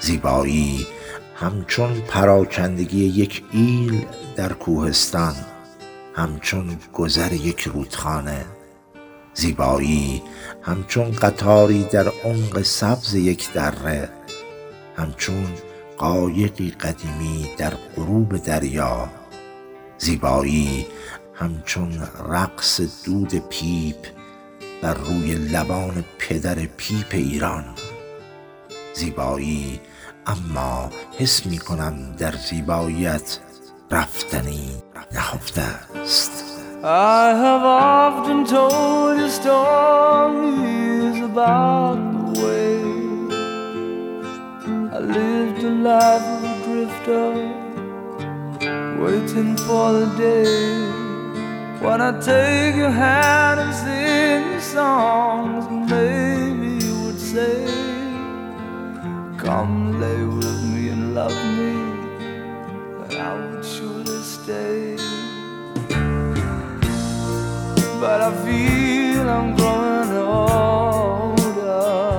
زیبایی همچون پراکندگی یک ایل در کوهستان، همچون گذر یک رودخانه. زیبایی همچون قطاری در عمق سبز یک دره، همچون قایقی قدیمی در غروب دریا. زیبایی همچون رقص دود پیپ بر روی لبان پدر پیپ ایران. زیبایی اما حس می کنم در زیباییت رفتنی نهفته است. I have often told you stories about the way I lived a life of a drifter, waiting for the day when I take your hand and sing you songs, and maybe you would say, come lay with me and love me, and I would surely stay. But I feel I'm growing older,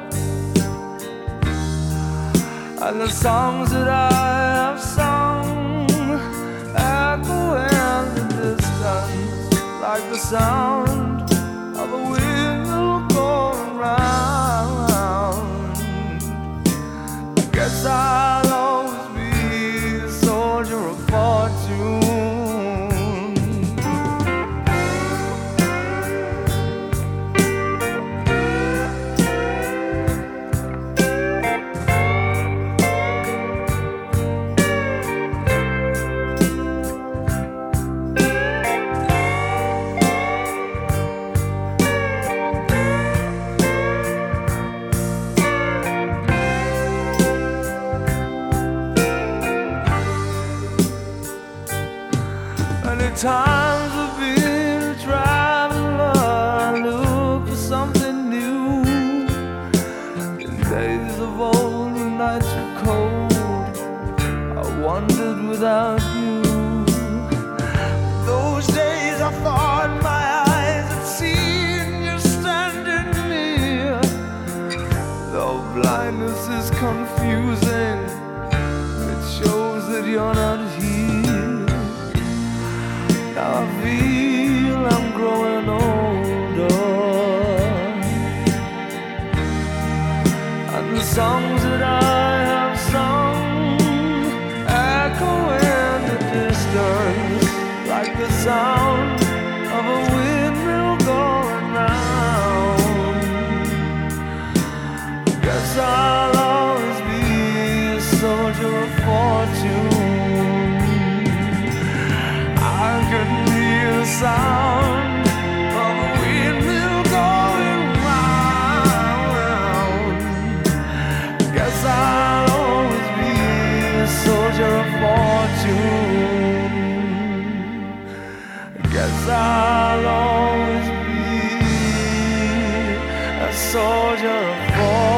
and the songs that I have sung echo in the distance like the sound of a wheel going round. I guess I'll always be a soldier of fortune. Many times I've been a traveler, look for something new. In days of old, when nights were cold, I wandered without you. Those days I thought my eyes had seen you standing near. Though blindness is confusing, it shows that you're not here. Now I feel I'm growing older, and the songs that I have sung echo in the distance like the sound of a windmill going round. Guess I'll always be a soldier of fortune. I can hear the sound of a windmill going round. Guess I'll always be a soldier of fortune. Guess I'll always be a soldier of fortune.